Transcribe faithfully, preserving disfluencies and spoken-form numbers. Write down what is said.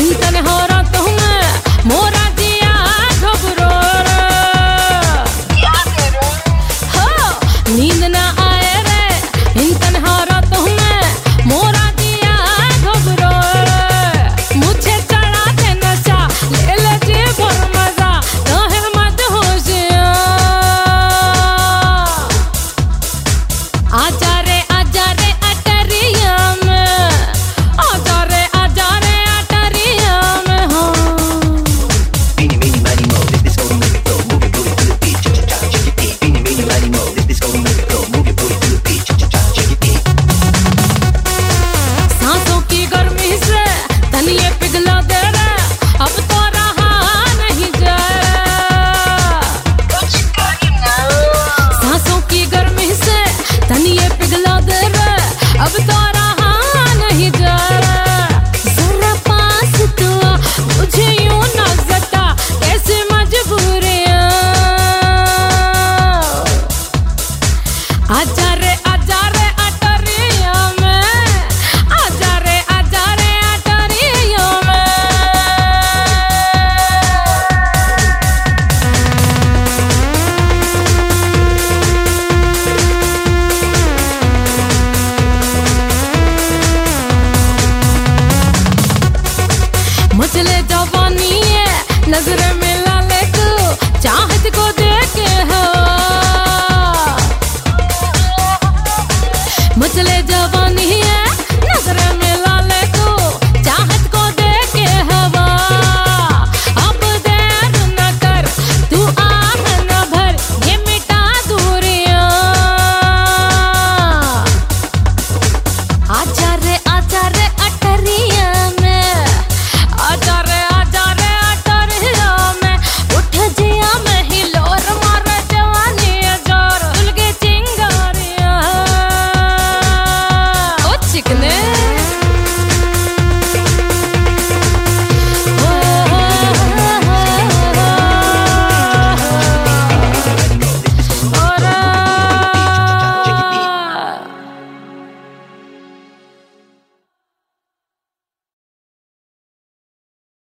इंतन हो रात में मोरा जिया घबरो हो नींद ना आए रे इंतन हो रात में मोरा जिया घबरो मुझे चढ़ा दे नशा ले ले जी भर मजा रहे मत होशिया आजा रे आजा रे अटरिया में आजा रे आजा रे अटरिया में हो Beanie meanie miny mo, this disco to make it go. Move your booty to the beat, cha cha cha, shake your feet. Beanie meanie miny mo, this disco to make it go. Move your booty to the beat, cha cha cha, shake your feet. सांसों की गर्मी से तन ये पिघला दे रे अब तो रहा नहीं जा सांसों की गर्मी से तन ये पिघला दे रे अब तो रहा नहीं जा जरा पास तो आ, मुझे यूं ना जता कैसी मजबूरियां आजा रे आजा रे अटरिया में आजा रे आजा रे अटरिया में मचले जवानी है नजर में ला ले तू चाहत को देखे हो